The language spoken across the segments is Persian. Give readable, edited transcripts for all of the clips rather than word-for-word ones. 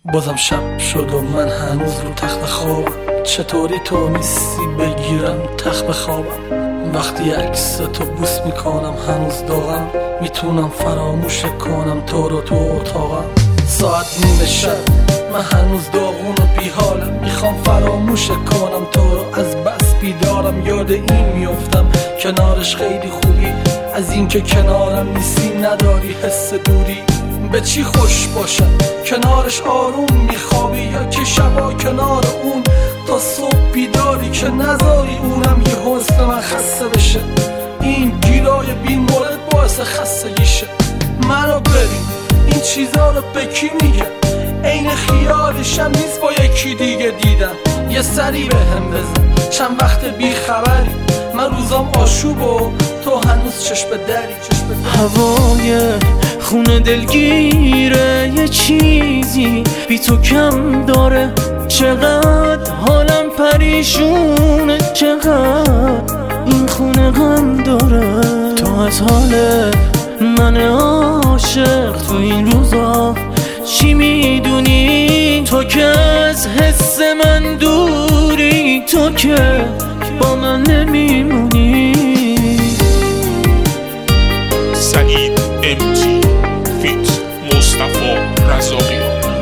بازم شب شد و من هنوز رو تخت خوابم. چطوری تو نیستی بگیرم تخت بخوابم؟ وقتی عکس تو بوس میکنم هنوز داغم. میتونم فراموش کنم تو رو تو اتاقم. ساعت نیمه شب من هنوز داغون و بیحالم. میخوام فراموش کنم تو رو، از بس بیدارم. یاد این میفتم کنارش خیلی خوبی، از این که کنارم نیستی نداری حس دوری. به چی خوش باشم کنارش آروم میخوابی، یا که شبا کنار اون تا صبح بیداری که نذاری اونم یه حسن من خسته بشه. این گیرای بی مورد باعث خستگیشه. منو بریم این چیزا رو به کی میگم؟ عین خیالشم نیست با یکی دیگه دیدم. یه سری به هم بزن چند وقت بی خبری، من روزام آشوب و تو هنوز چشم دری. هوای خونه دلگیره، یه چیزی بی تو کم داره. چقدر حالم پریشونه، چقدر این خونه غم داره. تو از حال من عاشق تو این روزا چی میدونی؟ تو که از حس من دوری، تو که با من نمیمونی. سعید امتی فیت مصطفی رزاقی.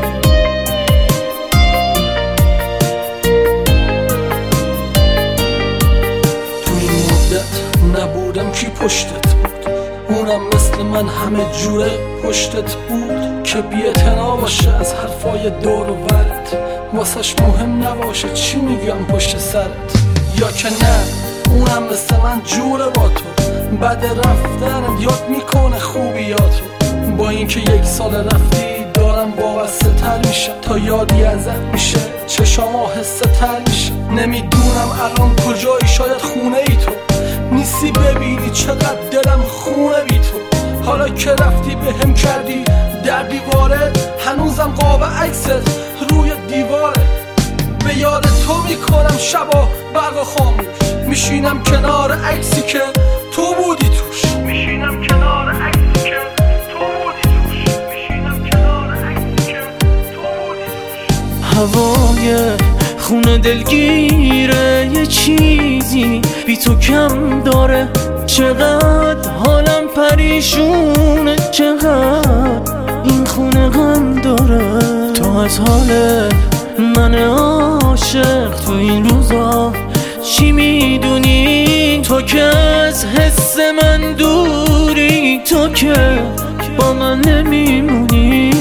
تو این مدت نبودم کی پشتت بود؟ اونم مثل من همه جوره پشتت بود. که بی‌اعتنا باشه از حرفای دور و برت، واسش مهم نباشه چی میگم پشت سرت. یا که نه اونم مثل من جوره با تو، بعد رفتن یاد میکنه خوبیاتو. با اینکه 1 سال رفتی دارم وابسته تر میشم، تا یادی ازت میشه چشام آهسته تر میشه. نمیدونم الان کجایی، شاید خونه ای تو نیستی ببینی چقدر دلم خونه بی تو. حالا که رفتی به هم کردی در دیواره، هنوزم قاب عکست روی دیواره. به یاد تو میکنم شبا برق خاموش، میشینم کنار عکسی که تو بودی توش. میشینم کنار عکسی که تو بودی توش. میشینم کنار عکسی که تو بودی توش. هوای خونه دلگیره، یه چیزی بی تو کم داره. چقدر حالم پریشونه، چقدر این خونه غم داره. تو از حال من عاشق تو این روزا چی میدونی؟ تو که از حس من دوری، تو که با من نمیمونی.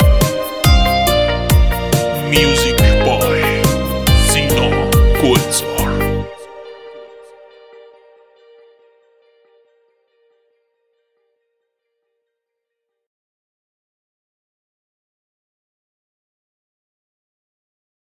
Music by Zino Guenzo.